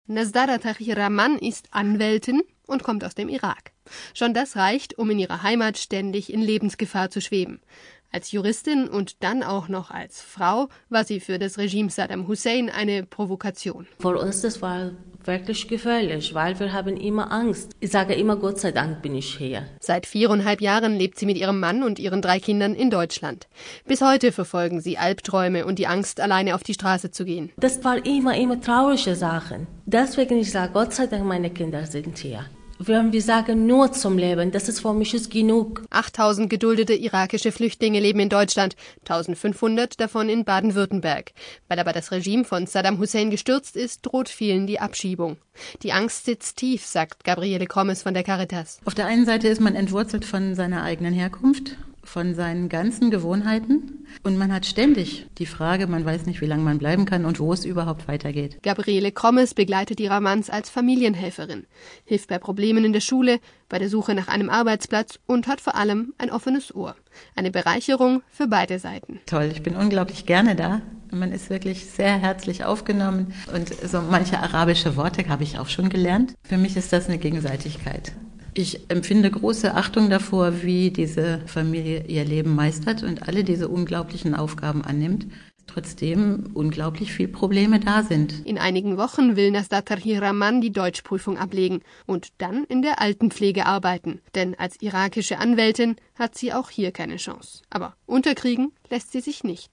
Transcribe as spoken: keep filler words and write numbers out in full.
Nazdara Tahir-Rahman ist Anwältin und kommt aus dem Irak. Schon das reicht, um in ihrer Heimat ständig in Lebensgefahr zu schweben. Als Juristin und dann auch noch als Frau war sie für das Regime Saddam Hussein eine Provokation. Für uns das war wirklich gefährlich, weil wir haben immer Angst. Ich sage immer, Gott sei Dank bin ich hier. Seit viereinhalb Jahren lebt sie mit ihrem Mann und ihren drei Kindern in Deutschland. Bis heute verfolgen sie Albträume und die Angst, alleine auf die Straße zu gehen. Das war immer, immer traurige Sachen. Deswegen ich sage, Gott sei Dank, meine Kinder sind hier. Wenn wir sagen, nur zum Leben, das ist für mich ist genug. achttausend geduldete irakische Flüchtlinge leben in Deutschland, eintausendfünfhundert davon in Baden-Württemberg. Weil aber das Regime von Saddam Hussein gestürzt ist, droht vielen die Abschiebung. Die Angst sitzt tief, sagt Gabriele Krommes von der Caritas. Auf der einen Seite ist man entwurzelt von seiner eigenen Herkunft, von seinen ganzen Gewohnheiten und man hat ständig die Frage, man weiß nicht, wie lange man bleiben kann und wo es überhaupt weitergeht. Gabriele Krommes begleitet die Rahmans als Familienhelferin, hilft bei Problemen in der Schule, bei der Suche nach einem Arbeitsplatz und hat vor allem ein offenes Ohr. Eine Bereicherung für beide Seiten. Toll, ich bin unglaublich gerne da. Man ist wirklich sehr herzlich aufgenommen und so manche arabische Worte habe ich auch schon gelernt. Für mich ist das eine Gegenseitigkeit. Ich empfinde große Achtung davor, wie diese Familie ihr Leben meistert und alle diese unglaublichen Aufgaben annimmt. Trotzdem unglaublich viele Probleme da sind. In einigen Wochen will Nazdar Tahir-Rahman die Deutschprüfung ablegen und dann in der Altenpflege arbeiten. Denn als irakische Anwältin hat sie auch hier keine Chance. Aber unterkriegen lässt sie sich nicht.